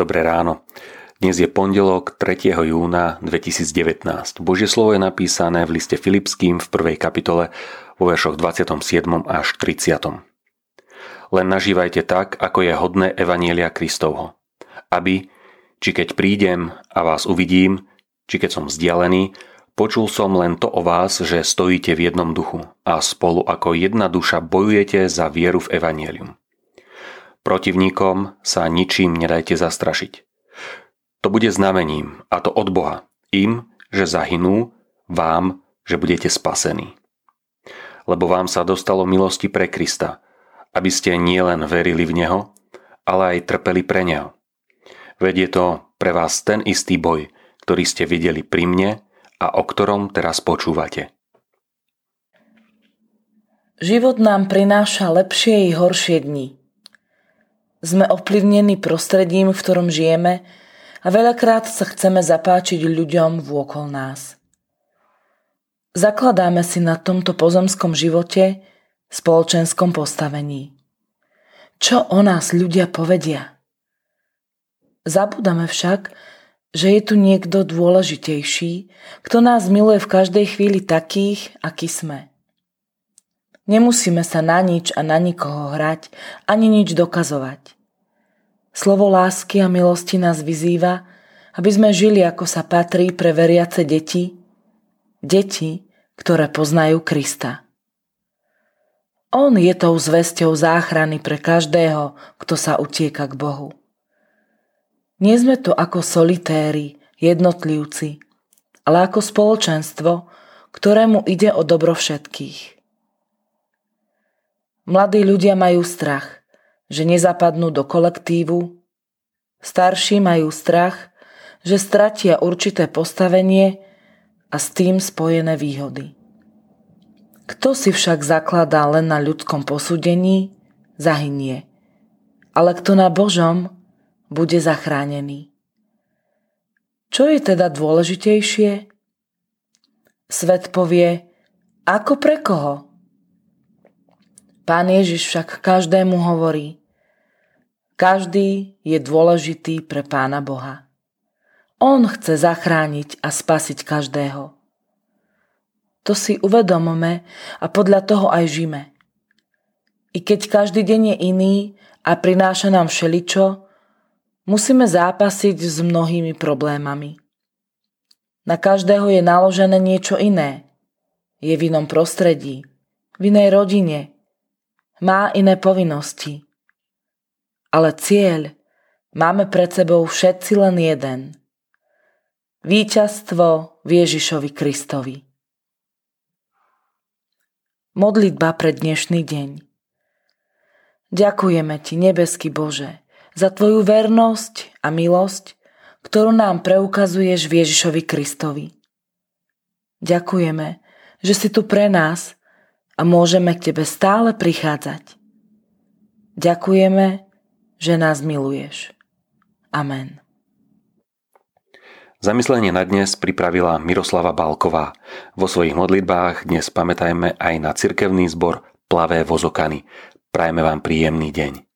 Dobré ráno. Dnes je pondelok 3. júna 2019. Božie slovo je napísané v liste Filipským v 1. kapitole vo veršoch 27. až 30. Len nažívajte tak, ako je hodné evanjelia Kristovho. Aby, či keď prídem a vás uvidím, či keď som vzdialený, počul som len to o vás, že stojíte v jednom duchu a spolu ako jedna duša bojujete za vieru v evanjelium. Protivníkom sa ničím nedajte zastrašiť. To bude znamením, a to od Boha, im, že zahynú, vám, že budete spasení. Lebo vám sa dostalo milosti pre Krista, aby ste nielen verili v Neho, ale aj trpeli pre Neho. Veď je to pre vás ten istý boj, ktorý ste videli pri mne a o ktorom teraz počúvate. Život nám prináša lepšie i horšie dni. Sme ovplyvnení prostredím, v ktorom žijeme a veľakrát sa chceme zapáčiť ľuďom vôkol nás. Zakladáme si na tomto pozemskom živote spoločenskom postavení. Čo o nás ľudia povedia? Zabúdame však, že je tu niekto dôležitejší, kto nás miluje v každej chvíli takých, akí sme. Nemusíme sa na nič a na nikoho hrať, ani nič dokazovať. Slovo lásky a milosti nás vyzýva, aby sme žili, ako sa patrí pre veriace deti, ktoré poznajú Krista. On je tou zvesťou záchrany pre každého, kto sa utieka k Bohu. Nie sme tu ako solitéri, jednotlivci, ale ako spoločenstvo, ktorému ide o dobro všetkých. Mladí ľudia majú strach, že nezapadnú do kolektívu. Starší majú strach, že stratia určité postavenie a s tým spojené výhody. Kto si však zakladá len na ľudskom posúdení, zahynie. Ale kto na Božom, bude zachránený. Čo je teda dôležitejšie? Svet povie, ako pre koho? Pán Ježiš však každému hovorí, každý je dôležitý pre Pána Boha. On chce zachrániť a spasiť každého. To si uvedomíme a podľa toho aj žijeme. I keď každý deň je iný a prináša nám všeličo, musíme zápasiť s mnohými problémami. Na každého je naložené niečo iné. Je v inom prostredí, v inej rodine, má iné povinnosti. Ale cieľ máme pred sebou všetci len jeden. Víťazstvo v Ježišovi Kristovi. Modlitba pre dnešný deň. Ďakujeme Ti, nebeský Bože, za Tvoju vernosť a milosť, ktorú nám preukazuješ v Ježišovi Kristovi. Ďakujeme, že si tu pre nás a môžeme k Tebe stále prichádzať. Ďakujeme, že nás miluješ. Amen. Zamyslenie na dnes pripravila Miroslava Balková. Vo svojich modlitbách dnes pamätajme aj na cirkevný zbor Plavé Vozokany. Prajme vám príjemný deň.